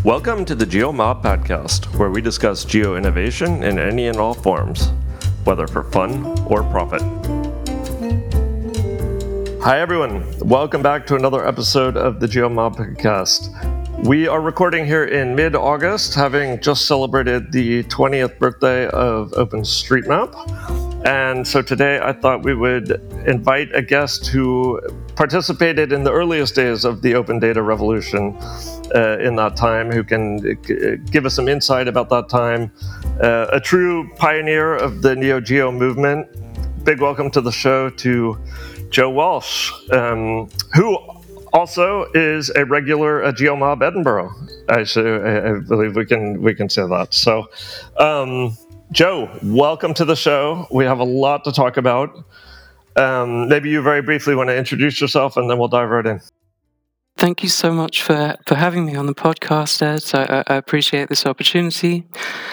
Welcome to the GeoMob podcast, where we discuss geo innovation in any and all forms, whether for fun or profit. Hi everyone, welcome back to another episode of the GeoMob podcast. We are recording here in mid-August, having just celebrated the 20th birthday of OpenStreetMap. And so today I thought we would invite a guest who participated in the earliest days of the open data revolution in that time, who can give us some insight about that time. A true pioneer of the Neo Geo movement. Big welcome to the show to Joe Walsh, who also is a regular at GeoMob Edinburgh. I believe we can say that. So, Joe, welcome to the show. We have a lot to talk about. Maybe you very briefly want to introduce yourself, and then we'll dive right in. Thank you so much for having me on the podcast, Ed. I appreciate this opportunity.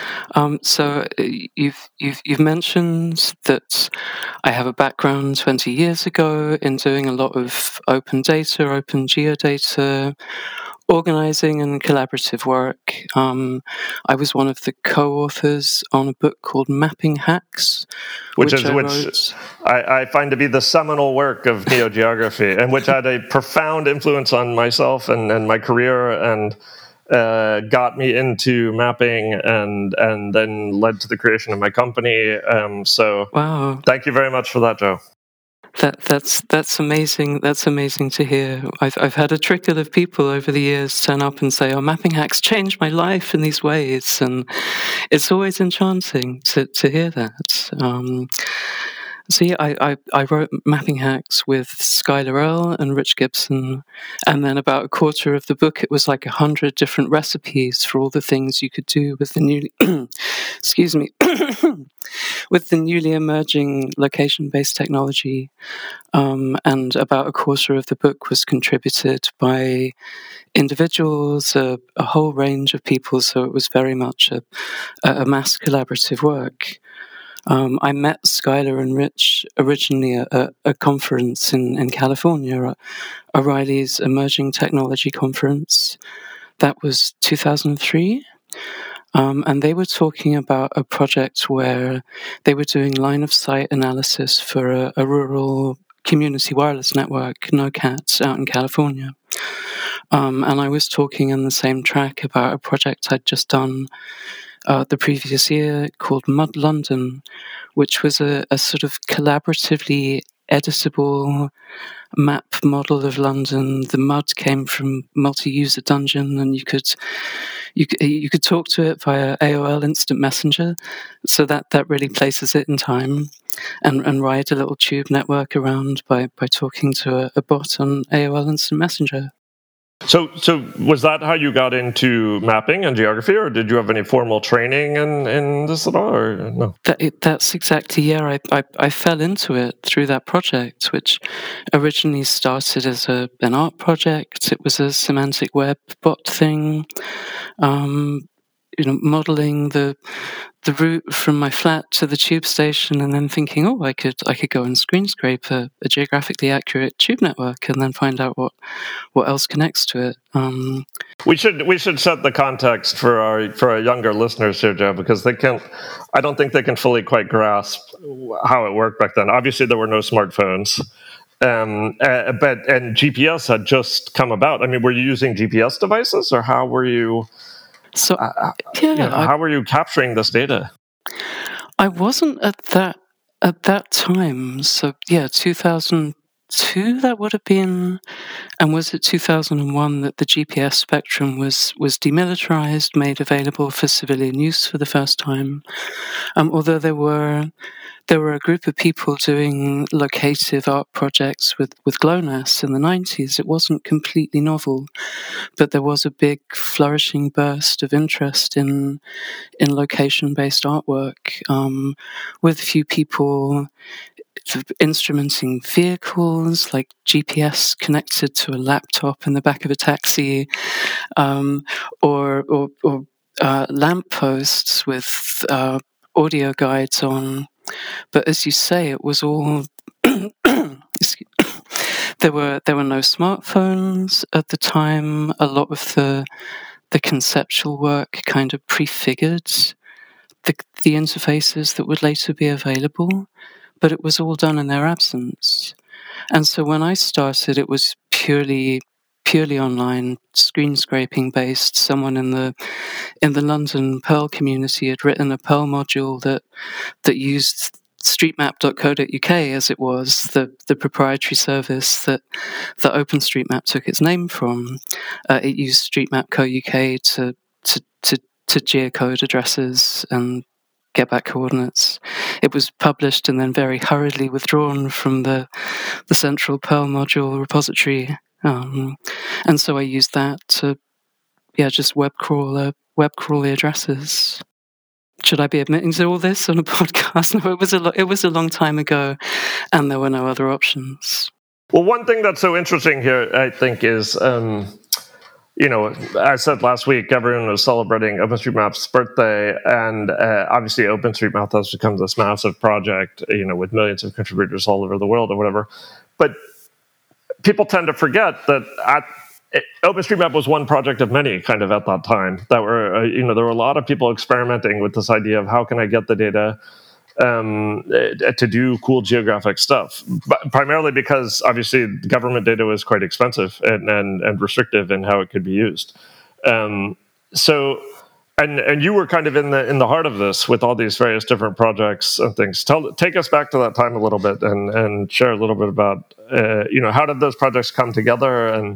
So you've mentioned that I have a background 20 years ago in doing a lot of open data, open geodata, organizing and collaborative work. I was one of the co-authors on a book called Mapping Hacks, which I find to be the seminal work of neogeography, and which had a profound influence on myself and my career, and got me into mapping, and then led to the creation of my company. Wow. Thank you very much for that, Joe. That's amazing. That's amazing to hear. I've had a trickle of people over the years turn up and say, "Oh, Mapping Hacks changed my life in these ways," and it's always enchanting to hear that. So yeah, I wrote Mapping Hacks with Skylar Earle and Rich Gibson, and then about a quarter of the book, it was like 100 different recipes for all the things you could do with the newly, excuse me, with the newly emerging location-based technology. And about a quarter of the book was contributed by individuals, a whole range of people. So it was very much a mass collaborative work. I met Skylar and Rich originally at a conference in California, at O'Reilly's Emerging Technology Conference. That was 2003. And they were talking about a project where they were doing line-of-sight analysis for a rural community wireless network, NOCAT, out in California. And I was talking in the same track about a project I'd just done the previous year called Mud London, which was a sort of collaboratively editable map model of London. The mud came from Multi-User Dungeon, and you could talk to it via AOL Instant Messenger, so that really places it in time, and ride a little tube network around by talking to a bot on AOL Instant Messenger. So was that how you got into mapping and geography, or did you have any formal training in this at all, or no? That's exactly, yeah. I fell into it through that project, which originally started as an art project. It was a semantic web bot thing, modeling the route from my flat to the tube station, and then thinking, oh, I could go and screen scrape a geographically accurate tube network, and then find out what else connects to it. We should set the context for our younger listeners here, Joe, because I don't think they can fully quite grasp how it worked back then. Obviously, there were no smartphones. But GPS had just come about. I mean, were you using GPS devices, or how were you? So how were you capturing this data? I wasn't at that time. So 2002 that would have been, and was it 2001 that the GPS spectrum was demilitarized, made available for civilian use for the first time? Although there were a group of people doing locative art projects with GLONASS in the 90s. It wasn't completely novel, but there was a big flourishing burst of interest in location-based artwork, with a few people instrumenting vehicles, like GPS connected to a laptop in the back of a taxi, or lampposts with audio guides on. But as you say, it was all there were no smartphones at the time. A lot of the the conceptual work kind of prefigured the interfaces that would later be available, but it was all done in their absence. And so when I started, it was purely online, screen scraping based. Someone in the London Perl community had written a Perl module that used streetmap.co.uk as it was the proprietary service that OpenStreetMap took its name from. It used streetmap.co.uk to geocode addresses and get back coordinates. It was published and then very hurriedly withdrawn from the central Perl module repository. And so I used that to just web crawl the addresses. Should I be admitting to all this on a podcast? No, it was a long time ago, and there were no other options. Well, one thing that's so interesting here, I think, is I said last week everyone was celebrating OpenStreetMap's birthday, and obviously OpenStreetMap has become this massive project, with millions of contributors all over the world or whatever. But people tend to forget that OpenStreetMap was one project of many, kind of at that time. That were, there were a lot of people experimenting with this idea of how can I get the data to do cool geographic stuff, but primarily because obviously government data was quite expensive and restrictive in how it could be used. So you were kind of in the heart of this with all these various different projects and things. Take us back to that time a little bit and share a little bit about how did those projects come together, and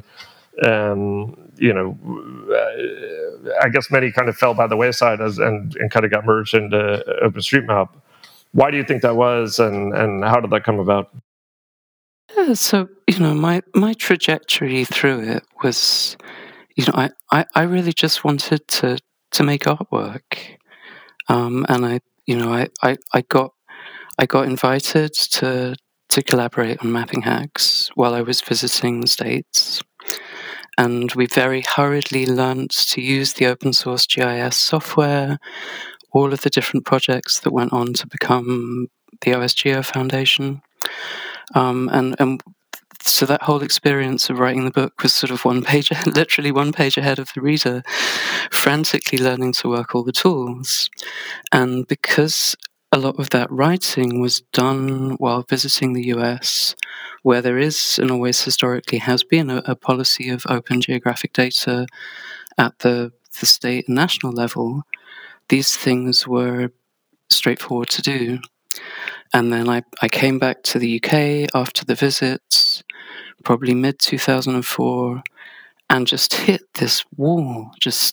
I guess many kind of fell by the wayside and kind of got merged into OpenStreetMap. Why do you think that was, and how did that come about? Yeah, so my trajectory through it was, I really just wanted to make artwork, and I got invited to collaborate on Mapping Hacks while I was visiting the States, and we very hurriedly learnt to use the open source GIS software, all of the different projects that went on to become the OSGeo Foundation. And so that whole experience of writing the book was sort of literally one page ahead of the reader, frantically learning to work all the tools. And because a lot of that writing was done while visiting the US, where there is and always historically has been a policy of open geographic data at the state and national level, these things were straightforward to do. And then I came back to the UK after the visits, probably mid-2004, and just hit this wall.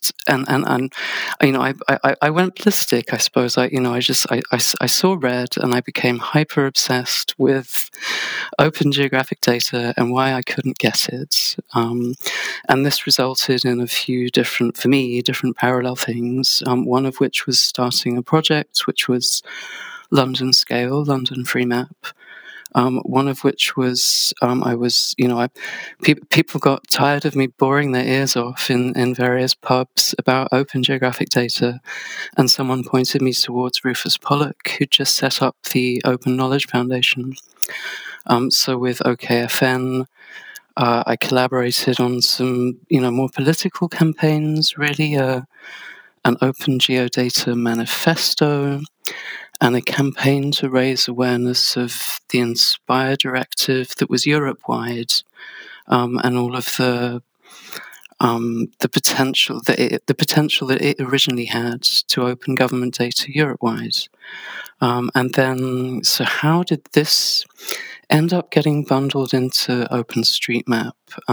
I went ballistic, I suppose. I saw red, and I became hyper obsessed with open geographic data and why I couldn't get it. And this resulted in a few different parallel things. One of which was starting a project, which was London Scale, London Free Map. One of which was people got tired of me boring their ears off in various pubs about open geographic data, and someone pointed me towards Rufus Pollock, who just set up the Open Knowledge Foundation. So with OKFN, I collaborated on some more political campaigns, really an Open Geodata manifesto, and a campaign to raise awareness of the Inspire directive that was Europe-wide, and all of the potential that it originally had to open government data Europe-wide. And then, so how did this end up getting bundled into OpenStreetMap?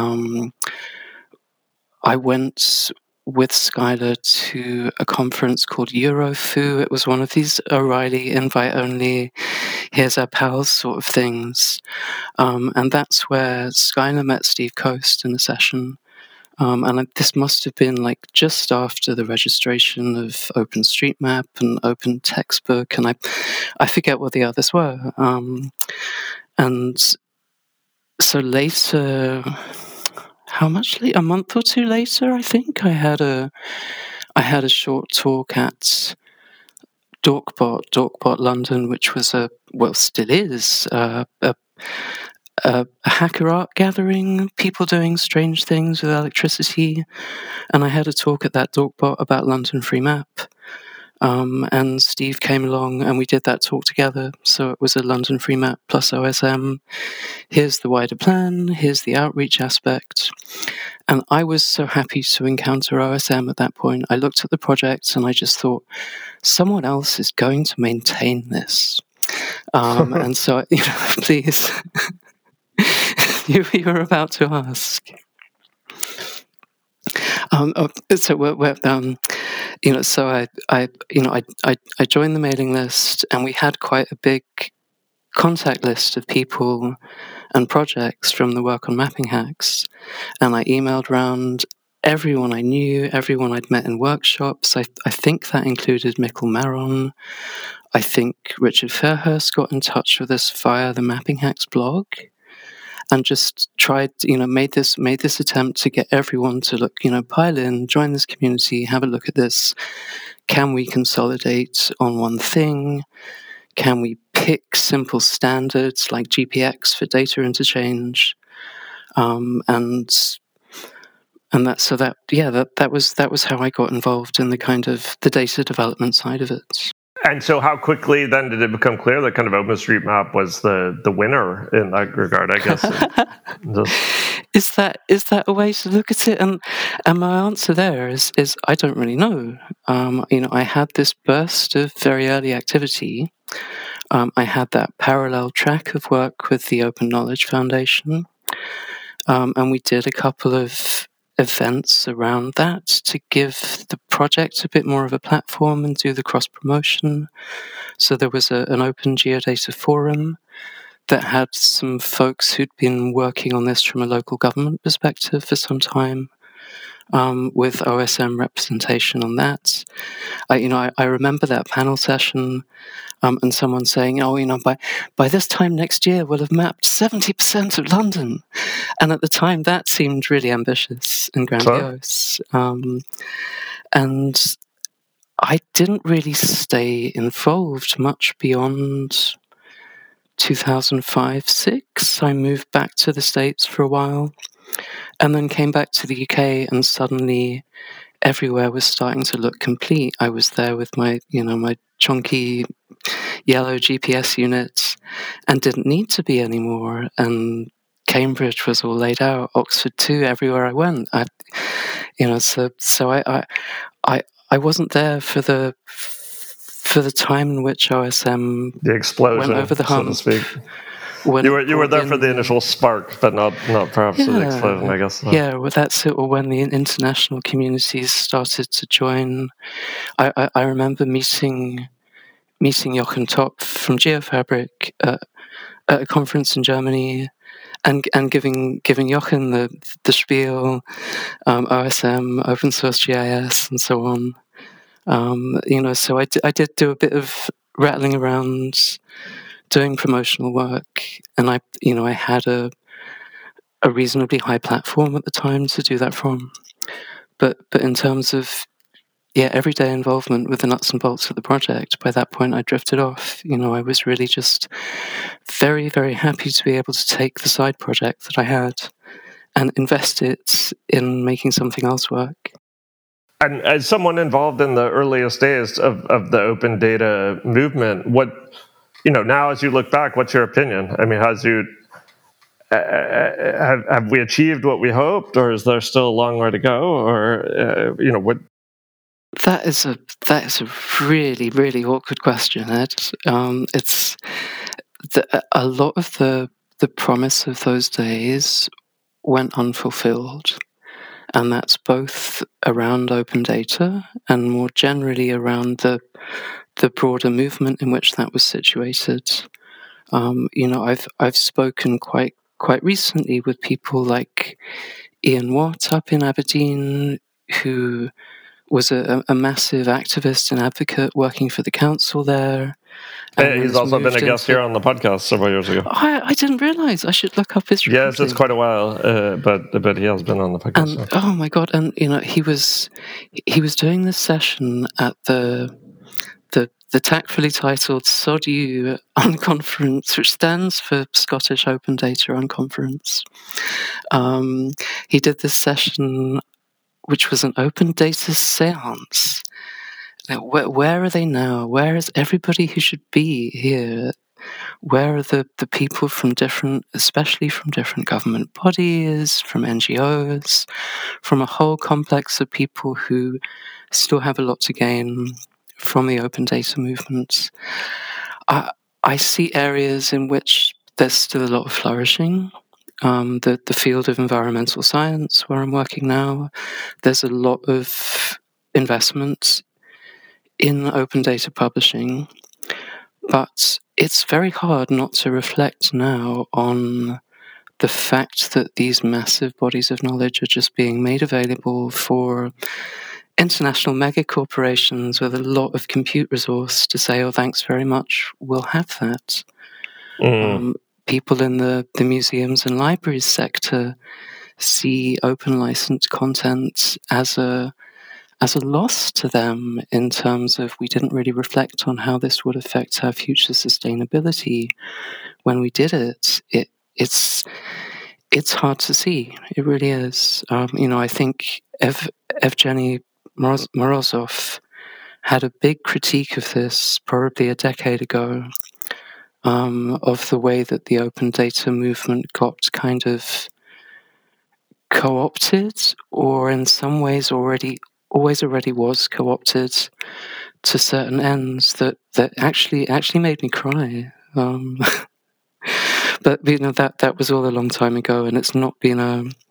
I went with Skylar to a conference called Eurofoo. It was one of these O'Reilly invite-only, here's our pals sort of things. And that's where Skylar met Steve Coast in a session. And this must have been like just after the registration of OpenStreetMap and Open Textbook, and I forget what the others were. And so later, how much later? A month or two later, I think I had a short talk at Dorkbot London, which was still is a hacker art gathering, people doing strange things with electricity, and I had a talk at that Dorkbot about London Free Map. And Steve came along and we did that talk together. So it was a London Free Map plus OSM. Here's the wider plan, here's the outreach aspect. And I was so happy to encounter OSM at that point. I looked at the project and I just thought, someone else is going to maintain this. And so, please, you were about to ask. So I joined the mailing list, and we had quite a big contact list of people and projects from the work on mapping hacks, and I emailed around everyone I knew, everyone I'd met in workshops. I think that included Mikkel Maron. I think Richard Fairhurst got in touch with us via the Mapping Hacks blog, and just tried, made this attempt to get everyone to look, pile in, join this community, have a look at this. Can we consolidate on one thing? Can we pick simple standards like GPX for data interchange? That was how I got involved in the kind of the data development side of it. And so how quickly then did it become clear that kind of OpenStreetMap was the winner in that regard, I guess? Is that a way to look at it? And my answer there is I don't really know. I had this burst of very early activity. I had that parallel track of work with the Open Knowledge Foundation. And we did a couple of events around that to give the project a bit more of a platform and do the cross-promotion. So there was an open geodata forum that had some folks who'd been working on this from a local government perspective for some time, with OSM representation on that. I remember that panel session, and someone saying, by this time next year, we'll have mapped 70% of London. And at the time, that seemed really ambitious and grandiose. And I didn't really stay involved much beyond 2005-06. I moved back to the States for a while, and then came back to the UK, and suddenly everywhere was starting to look complete. I was there with my chunky yellow GPS units, and didn't need to be anymore. And Cambridge was all laid out, Oxford too. Everywhere I went, I wasn't there for the time in which OSM the explosion went over the hump, so to speak. You were there for the initial spark, but not perhaps for the explosion, I guess. Yeah, well, that's it. Or when the international communities started to join. I remember meeting Jochen Topf from GeoFabric at a conference in Germany, and giving Jochen the spiel, OSM, open source GIS, and so on. So I did do a bit of rattling around, doing promotional work, and I had a reasonably high platform at the time to do that from. But in terms of everyday involvement with the nuts and bolts of the project, by that point I drifted off. I was really just very, very happy to be able to take the side project that I had and invest it in making something else work. And as someone involved in the earliest days of the open data movement, what, now as you look back, what's your opinion? I mean, have we achieved what we hoped, or is there still a long way to go? Or, what? That is a really, really awkward question, Ed. It's a lot of the promise of those days went unfulfilled. And that's both around open data and more generally around the broader movement in which that was situated. I've spoken quite recently with people like Ian Watt up in Aberdeen, who was a massive activist and advocate working for the council there. He's also been a guest here on the podcast several years ago. I didn't realize. I should look up his recording. Yes, it's quite a while, but he has been on the podcast. And oh my god! And he was doing this session at the tactfully titled Sod You Unconference, which stands for Scottish Open Data Unconference. He did this session, which was an open data seance. Now, where are they now? Where is everybody who should be here? Where are the people from different, especially from different government bodies, from NGOs, from a whole complex of people who still have a lot to gain from the open data movement? I see areas in which there's still a lot of flourishing. The field of environmental science, where I'm working now, there's a lot of investment in open data publishing, but it's very hard not to reflect now on the fact that these massive bodies of knowledge are just being made available for international mega corporations with a lot of compute resource to say, oh, thanks very much, we'll have that. People in the museums and libraries sector see open licensed content as a loss to them, in terms of we didn't really reflect on how this would affect our future sustainability when we did it. It's hard to see. It really is. I think Evgeny Morozov had a big critique of this probably a decade ago, of the way that the open data movement got kind of co-opted, or in some ways already was co-opted to certain ends that actually made me cry. But that was all a long time ago, and it's not been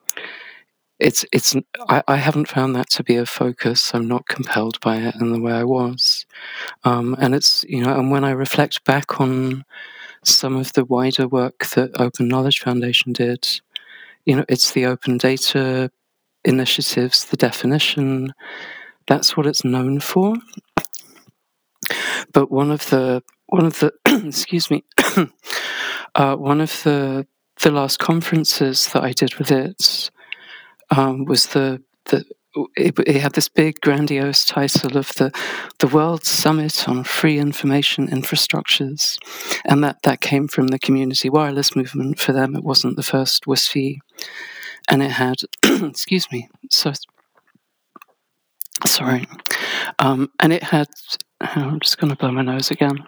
I haven't found that to be a focus. I'm not compelled by it in the way I was. And it's, and when I reflect back on some of the wider work that Open Knowledge Foundation did, it's the open data initiatives, the definition, that's what it's known for. But one of the excuse me, one of the last conferences that I did with it was it had this big grandiose title of the World Summit on Free Information Infrastructures, and that came from the community wireless movement. For them, it wasn't the first WSFI, and it had excuse me, sorry, and it had. I'm just going to blow my nose again.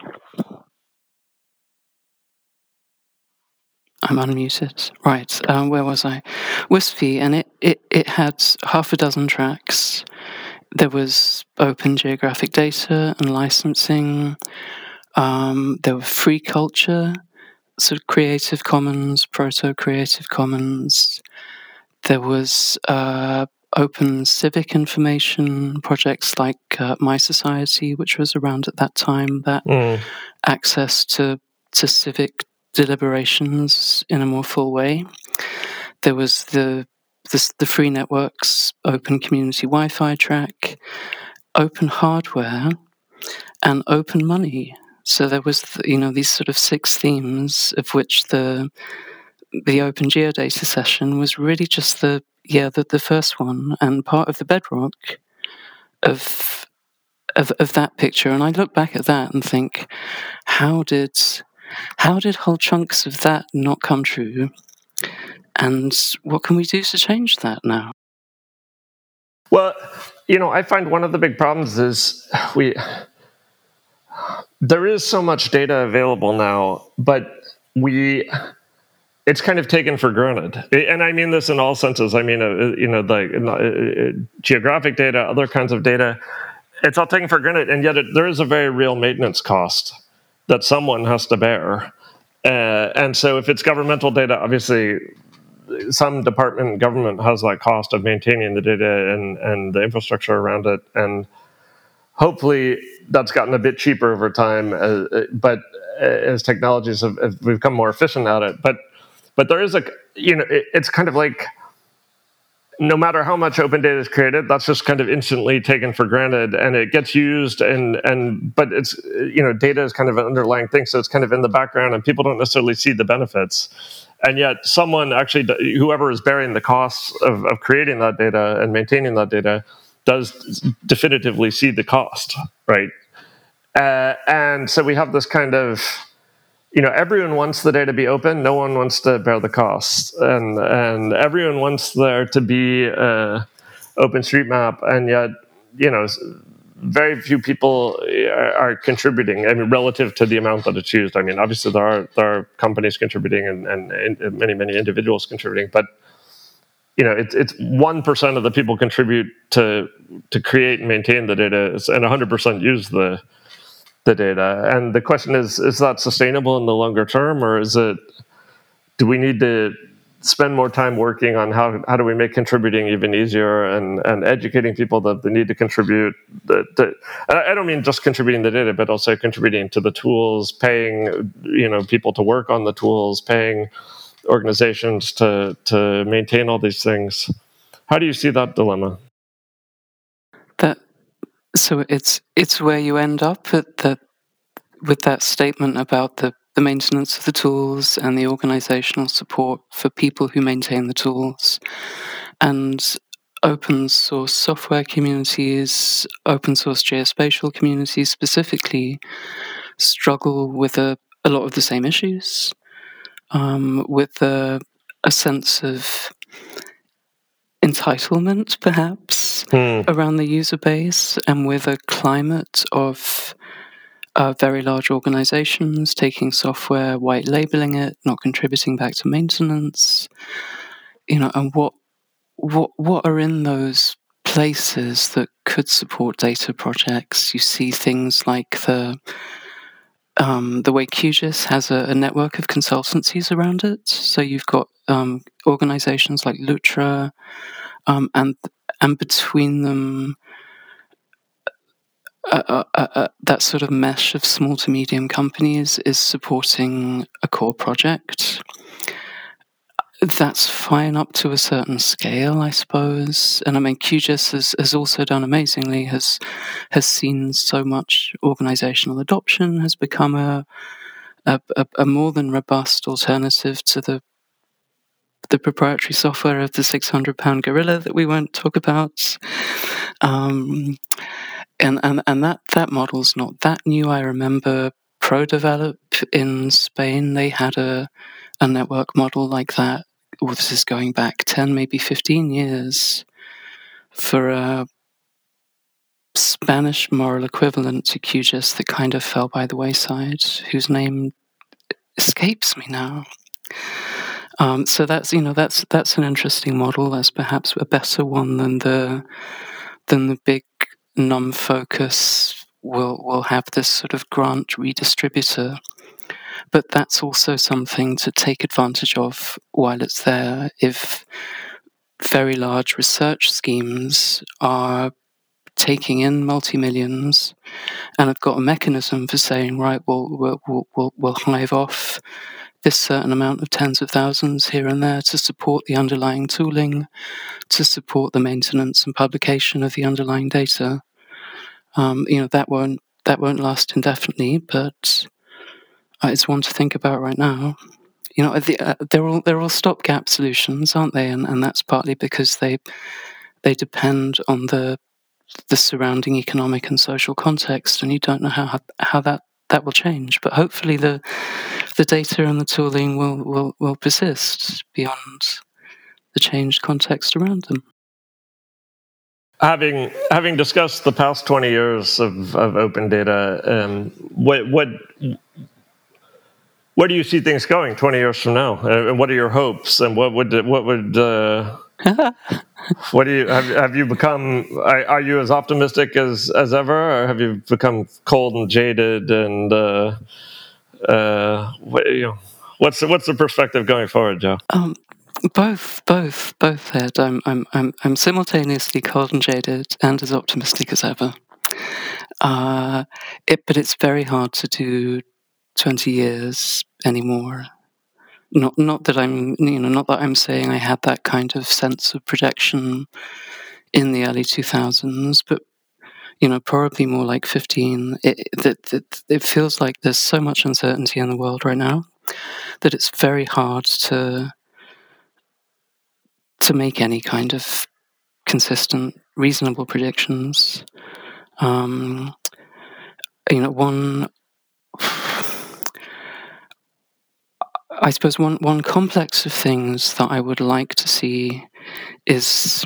I'm unmuted. Right, where was I? WSFI, and it had half a dozen tracks. There was open geographic data and licensing. There were free culture, sort of Creative Commons, proto-Creative Commons. There was open civic information projects like My Society, which was around at that time, that access to civic deliberations in a more full way. There was the free networks, open community Wi-Fi track, open hardware, and open money. So there was, these sort of 6 themes, of which the open geodata session was really just the first one, and part of the bedrock of that picture. And I look back at that and think, how did whole chunks of that not come true? And what can we do to change that now? Well, I find one of the big problems is there is so much data available now, but it's kind of taken for granted. And I mean this in all senses. I mean, geographic data, other kinds of data, it's all taken for granted. And yet there is a very real maintenance cost that someone has to bear. And so if it's governmental data, obviously some department government has that cost of maintaining the data and the infrastructure around it. And hopefully that's gotten a bit cheaper over time, but as technologies have become more efficient at it. But there is it's kind of like, no matter how much open data is created, that's just kind of instantly taken for granted, and it gets used, but it's, data is kind of an underlying thing, so it's kind of in the background, and people don't necessarily see the benefits. And yet someone actually, whoever is bearing the costs of creating that data and maintaining that data, does definitively see the cost, right? And so we have this kind of, everyone wants the data to be open. No one wants to bear the cost, and everyone wants there to be OpenStreetMap, and yet, very few people are contributing. I mean, relative to the amount that it's used. I mean, obviously there are companies contributing and many individuals contributing, but it's 1% of the people contribute to create and maintain the data, and 100% use the data. And the question is that sustainable in the longer term, or do we need to spend more time working on how do we make contributing even easier, and educating people that they need to contribute. I don't mean just contributing the data, but also contributing to the tools, paying people to work on the tools, paying organizations to maintain all these things. How do you see that dilemma? So it's where you end up with that statement about the maintenance of the tools and the organizational support for people who maintain the tools. And open source software communities, open source geospatial communities specifically, struggle with a lot of the same issues, with a sense of entitlement, perhaps, around the user base, and with a climate of very large organizations taking software, white labeling it, not contributing back to maintenance. And what are in those places that could support data projects? You see things like the way QGIS has a network of consultancies around it. So you've got organizations like Lutra, and between them, that sort of mesh of small to medium companies is supporting a core project. That's fine up to a certain scale, I suppose. And I mean, QGIS has also done amazingly, has seen so much organizational adoption, has become a more than robust alternative to the proprietary software of the 600-pound gorilla that we won't talk about. And that model's not that new. I remember ProDevelop in Spain, they had a network model like that. Well, this is going back 10, maybe 15 years, for a Spanish moral equivalent to QGIS that kind of fell by the wayside, whose name escapes me now. So that's an interesting model. That's perhaps a better one than the big NUM focus will have this sort of grant redistributor. But that's also something to take advantage of while it's there. If very large research schemes are taking in multi-millions and have got a mechanism for saying, right, we'll hive off this certain amount of tens of thousands here and there to support the underlying tooling, to support the maintenance and publication of the underlying data. That won't last indefinitely, but it's one to think about right now. They're all stopgap solutions, aren't they? And that's partly because they depend on the surrounding economic and social context, and you don't know how that will change. But hopefully, the data and the tooling will persist beyond the changed context around them. Having discussed the past 20 years of open data, where do you see things going 20 years from now? And what are your hopes? And what do you have you become? Are you as optimistic as ever, or have you become cold and jaded? And what's the perspective going forward, Joe? Both, Ed. I'm simultaneously cold and jaded and as optimistic as ever. But it's very hard to do 20 years anymore. Not that I'm saying I had that kind of sense of projection in the early 2000s, but probably more like 15. It feels like there's so much uncertainty in the world right now that it's very hard to make any kind of consistent, reasonable predictions. one I suppose one complex of things that I would like to see is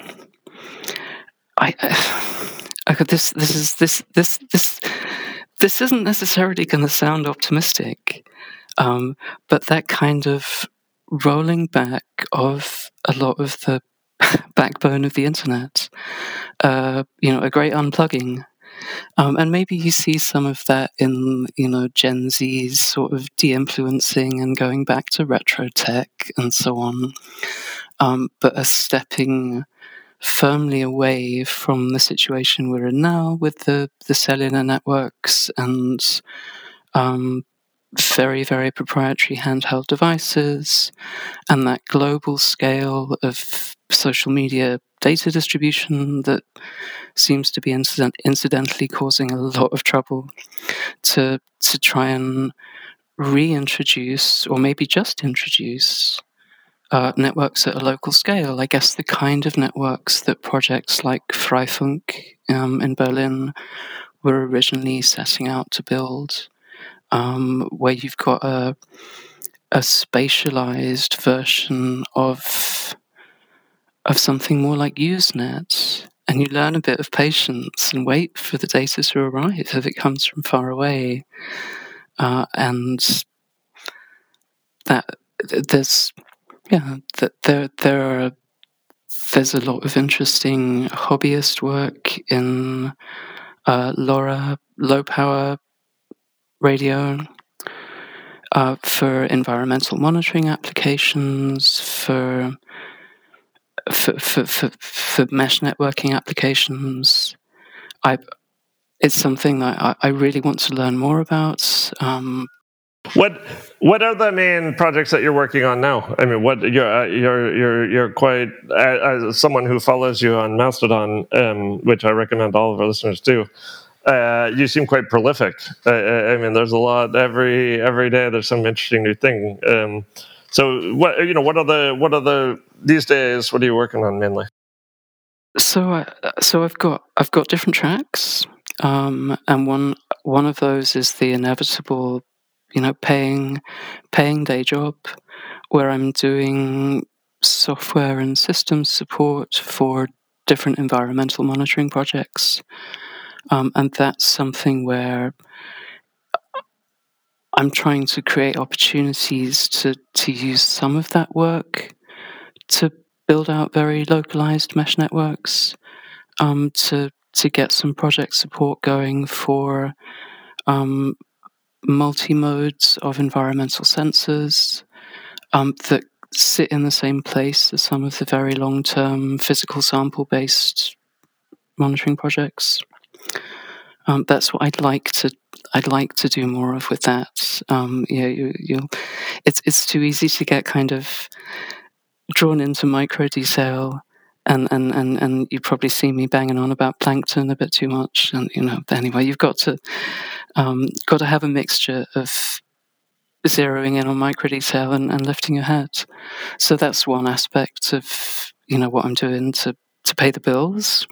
this isn't necessarily going to sound optimistic, but that kind of rolling back of a lot of the backbone of the internet, a great unplugging. And maybe you see some of that in, Gen Z's sort of de-influencing and going back to retro tech and so on, but a stepping firmly away from the situation we're in now with the cellular networks and very, very proprietary handheld devices and that global scale of social media data distribution that seems to be incidentally causing a lot of trouble to try and reintroduce, or maybe just introduce, networks at a local scale. I guess the kind of networks that projects like Freifunk in Berlin were originally setting out to build, where you've got a spatialized version of something more like Usenet, and you learn a bit of patience and wait for the data to arrive if it comes from far away, and that there's there's a lot of interesting hobbyist work in LoRa, low power radio, for environmental monitoring applications, for mesh networking applications. It's something that I really want to learn more about. What are the main projects that you're working on now? I mean, what you're quite, as someone who follows you on Mastodon, which I recommend all of our listeners do. You seem quite prolific. I mean, there's a lot every day. There's some interesting new thing. So what are the these days? What are you working on mainly? So I've got different tracks, and one of those is the inevitable, paying day job, where I'm doing software and systems support for different environmental monitoring projects, and that's something where I'm trying to create opportunities to use some of that work to build out very localized mesh networks, to get some project support going for multi-modes of environmental sensors that sit in the same place as some of the very long-term physical sample-based monitoring projects. That's what I'd like to do more of with that. It's too easy to get kind of drawn into micro detail, and you probably see me banging on about plankton a bit too much. And anyway, you've got to have a mixture of zeroing in on micro detail and lifting your head. So that's one aspect of what I'm doing to pay the bills.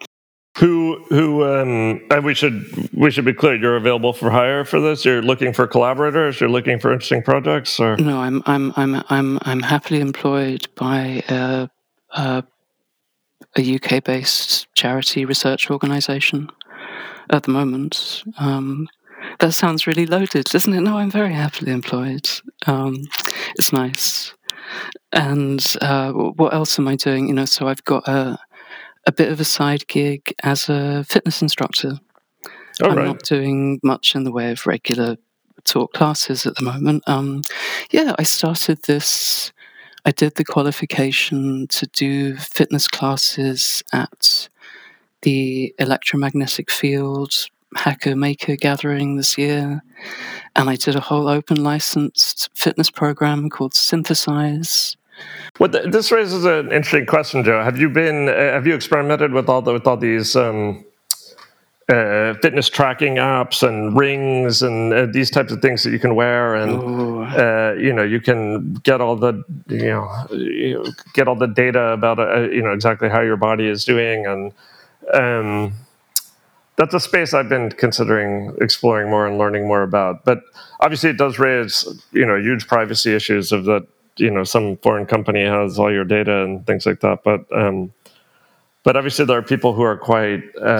And we should be clear. You're available for hire for this. You're looking for collaborators. You're looking for interesting projects. Or no, I'm happily employed by a UK-based charity research organisation at the moment. That sounds really loaded, doesn't it? No, I'm very happily employed. It's nice. And what else am I doing? So I've got a bit of a side gig as a fitness instructor. I'm not doing much in the way of regular taught classes at the moment. I started this. I did the qualification to do fitness classes at the electromagnetic field hacker maker gathering this year, and I did a whole open licensed fitness program called Synthesize. This raises an interesting question, Joe. Have you experimented with all these fitness tracking apps and rings and these types of things that you can wear, and you can get all the data about exactly how your body is doing, and that's a space I've been considering exploring more and learning more about. But obviously, it does raise huge privacy issues of that. Some foreign company has all your data and things like that. But obviously, there are people who are quite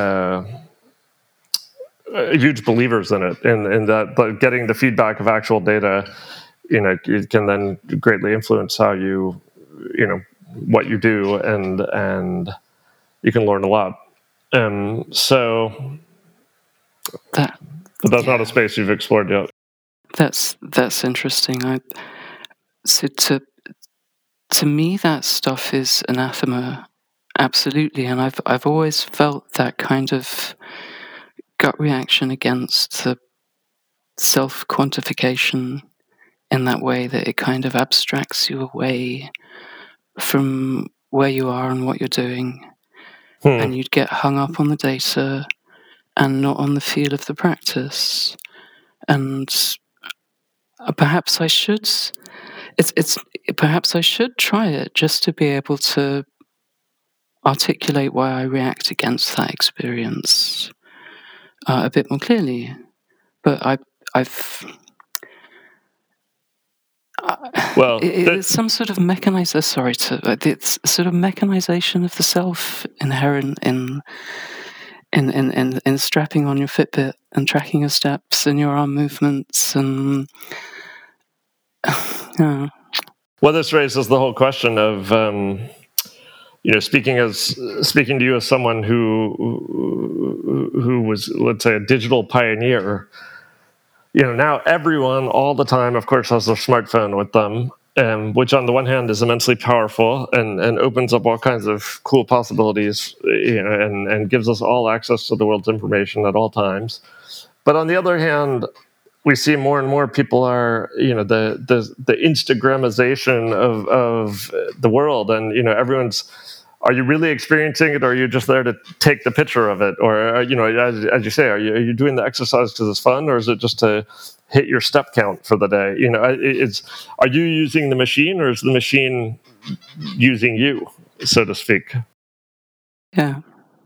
huge believers in it, in that, but getting the feedback of actual data, it can then greatly influence how what you do, and you can learn a lot. So, but that's not a space you've explored yet. That's interesting. So to me, that stuff is anathema, absolutely, and I've always felt that kind of gut reaction against the self-quantification in that way, that it kind of abstracts you away from where you are and what you're doing, and you'd get hung up on the data and not on the feel of the practice. And perhaps I should. It's perhaps I should try it just to be able to articulate why I react against that experience a bit more clearly. But I've it's some sort of it's sort of mechanization of the self inherent in strapping on your Fitbit and tracking your steps and your arm movements and. Well, this raises the whole question of speaking to you as someone who was, let's say, a digital pioneer. Now everyone all the time, of course, has their smartphone with them, which on the one hand is immensely powerful and opens up all kinds of cool possibilities, and gives us all access to the world's information at all times. But on the other hand, we see more and more people are, the Instagramization of the world, and everyone's. Are you really experiencing it, or are you just there to take the picture of it? Or as you say, are you doing the exercise because it's fun, or is it just to hit your step count for the day? Are you using the machine, or is the machine using you, so to speak? Yeah,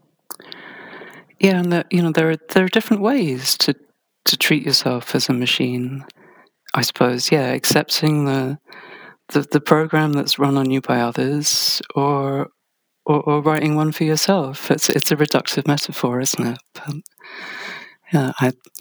and there are different ways to treat yourself as a machine, I suppose. Yeah, accepting the program that's run on you by others, or writing one for yourself. It's a reductive metaphor, isn't it? But, yeah,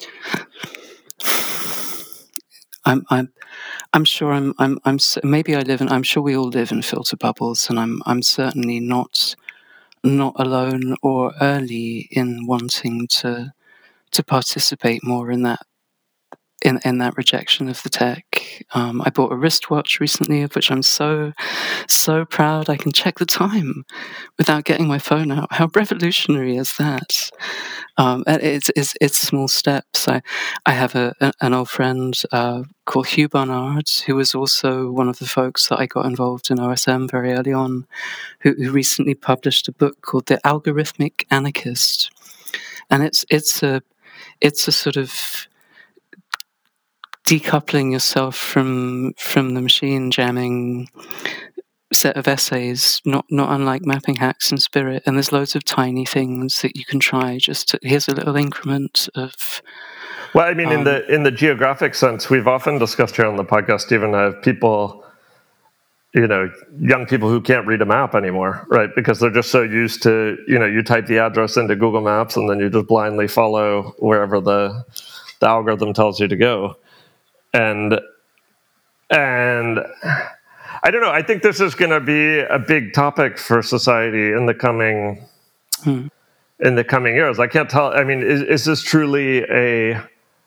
I'm sure maybe I live in. I'm sure we all live in filter bubbles, and I'm certainly not alone or early in wanting to participate more in that rejection of the tech. I bought a wristwatch recently, of which I'm so proud. I can check the time without getting my phone out. How revolutionary is that? And it's small steps. I have an old friend called Hugh Barnard, who was also one of the folks that I got involved in OSM very early on, who recently published a book called The Algorithmic Anarchist, and it's a sort of decoupling yourself from the machine jamming set of essays, not unlike Mapping Hacks and Spirit. And there's loads of tiny things that you can try. Here's a little increment of. Well, I mean, in the geographic sense, we've often discussed here on the podcast. Even people, young people who can't read a map anymore, right? Because they're just so used to, you type the address into Google Maps and then you just blindly follow wherever the algorithm tells you to go. And I don't know. I think this is going to be a big topic for society in the coming years. I can't tell. I mean, is this truly a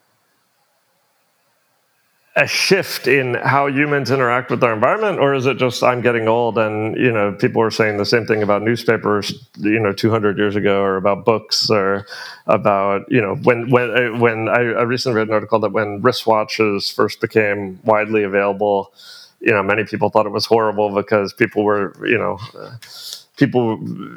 shift in how humans interact with their environment, or is it just I'm getting old and people were saying the same thing about newspapers 200 years ago, or about books, or about when I recently read an article that when wristwatches first became widely available, many people thought it was horrible because people were people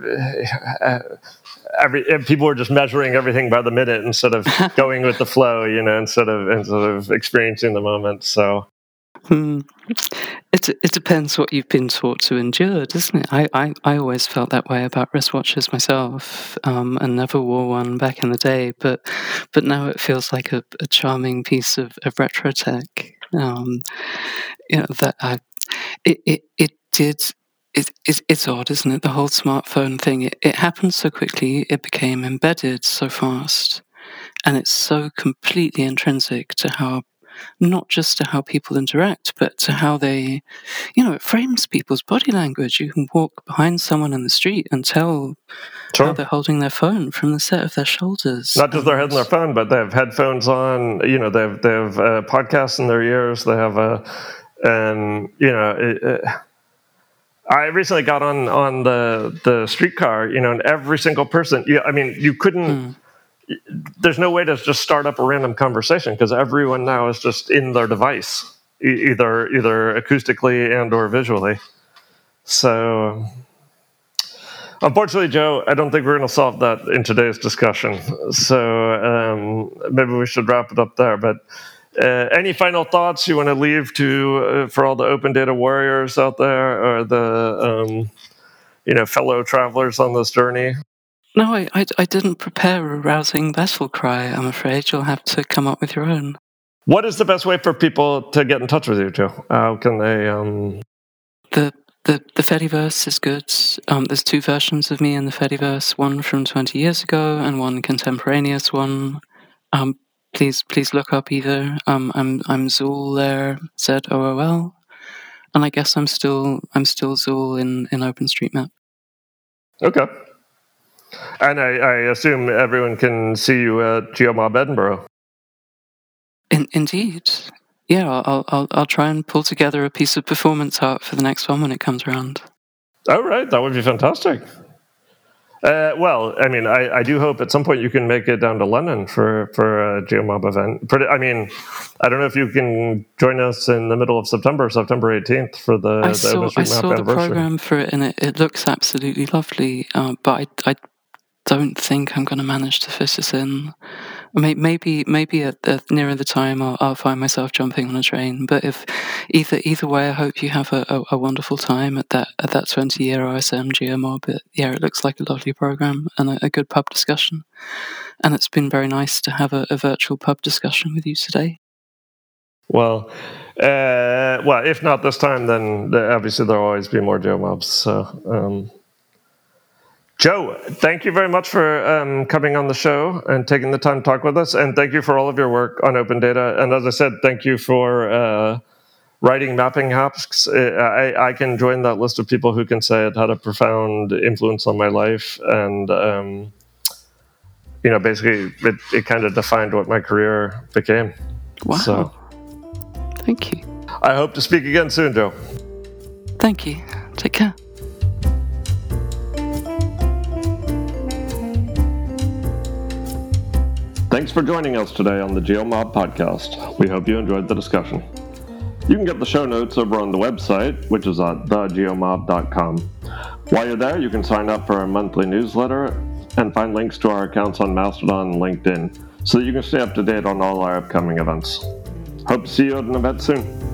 were just measuring everything by the minute instead of going with the flow, instead of experiencing the moment. So, It depends what you've been taught to endure, doesn't it? I always felt that way about wristwatches myself, and never wore one back in the day. But now it feels like a charming piece of retro tech. That it did. It's odd, isn't it? The whole smartphone thing. It happened so quickly. It became embedded so fast, and it's so completely intrinsic to how, not just to how people interact, but to how they, it frames people's body language. You can walk behind someone in the street and tell how they're holding their phone from the set of their shoulders. Not just they're holding their phone, but they have headphones on. They have podcasts in their ears. They have I recently got on the streetcar, and every single person. You couldn't. There's no way to just start up a random conversation because everyone now is just in their device, either acoustically and or visually. So, unfortunately, Joe, I don't think we're going to solve that in today's discussion. So maybe we should wrap it up there. But any final thoughts you want to leave for all the open data warriors out there, or the fellow travelers on this journey? No, I didn't prepare a rousing battle cry. I'm afraid you'll have to come up with your own. What is the best way for people to get in touch with you, Joe? How can they? The Fediverse is good. There's two versions of me in the Fediverse, one from 20 years ago and one contemporaneous one. Please look up either. I'm Zool there, ZOOL, and I guess I'm still Zool in OpenStreetMap. Okay. And I assume everyone can see you at GeoMob Edinburgh. Indeed. Yeah, I'll try and pull together a piece of performance art for the next one when it comes around. Oh, right. That would be fantastic. Well, I do hope at some point you can make it down to London for a GeoMob event. I don't know if you can join us in the middle of September 18th, for the OpenStreetMap I saw anniversary. The program for it, and it looks absolutely lovely. But I don't think I'm going to manage to fit it in. Maybe at nearer the time I'll find myself jumping on a train. But if either way, I hope you have a wonderful time at that 20-year OSM GeoMob. It looks like a lovely program and a good pub discussion. And it's been very nice to have a virtual pub discussion with you today. Well, if not this time, then obviously there'll always be more GeoMobs. So. Joe, thank you very much for coming on the show and taking the time to talk with us. And thank you for all of your work on open data. And as I said, thank you for writing Mapping Hacks. I can join that list of people who can say it had a profound influence on my life. And, basically it kind of defined what my career became. Wow. So, thank you. I hope to speak again soon, Joe. Thank you. Take care. Thanks for joining us today on the GeoMob podcast. We hope you enjoyed the discussion. You can get the show notes over on the website, which is at thegeomob.com. While you're there, you can sign up for our monthly newsletter and find links to our accounts on Mastodon and LinkedIn so that you can stay up to date on all our upcoming events. Hope to see you at an event soon.